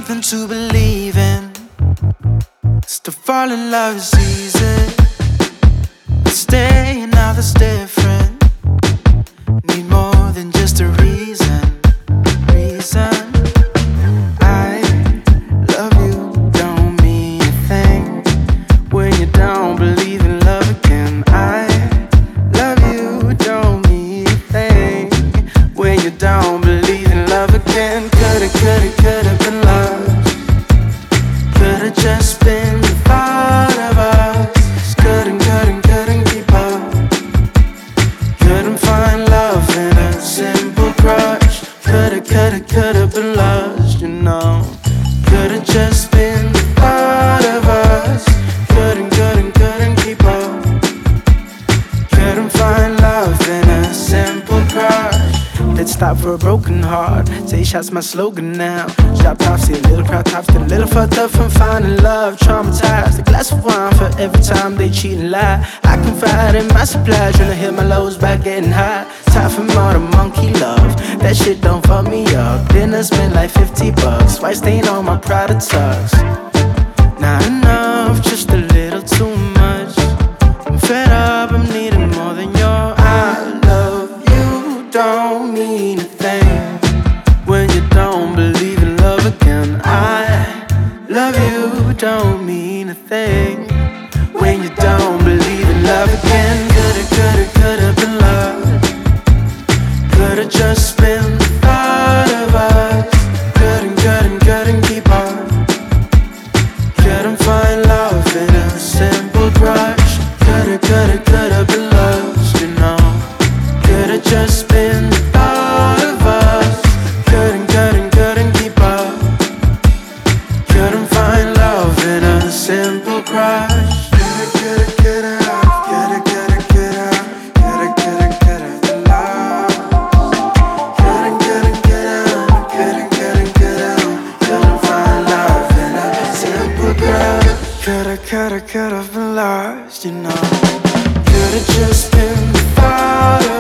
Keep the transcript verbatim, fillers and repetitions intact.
something to believe in. To fall in love is easy, but staying out is different. Need more than just a reason. Reason. I love you don't mean a thing when you don't believe in love again. I love you don't mean a thing when you don't believe in love again. Coulda, coulda, coulda been love. Coulda just been the thought of us. Couldn't, couldn't, couldn't keep up. Couldn't find love in a simple crush. Coulda, coulda, coulda been lost, you know. Coulda just been the thought of us. Couldn't, couldn't, couldn't keep up. Couldn't find love in a simple crush. Let's stop for a broken heart. Say shots my slogan now. Drop top, see a little crowd top, still a little fucked up from finding love. Traumatized, a glass of wine for every time they cheat and lie. I confide in my supply, trying to hit my lows by getting high. Time for more the monkey love. That shit don't fuck me up. Dinner spent like fifty bucks. White stain on my Prada tux. Not enough, just a little too much. I'm fed up, I'm needing more than your I love you don't mean a thing when you don't believe in love again. I love you don't mean a thing when you don't believe in love again. Coulda, coulda, coulda been love. Coulda just been the thought of us. Couldn't, couldn't, couldn't keep up. Couldn't find love in a simple crush. Coulda, coulda, coulda been lost, you know. Coulda just been the thought of us. Couldn't, couldn't, couldn't keep up. Couldn't find love in a simple crush. Coulda, coulda, coulda, coulda, coulda, coulda, coulda, coulda, coulda been lost. Coulda, coulda, coulda, coulda, coulda, coulda, couldn't find love in a simple crush. Coulda, coulda, coulda been lost, you know. Coulda just been the thought of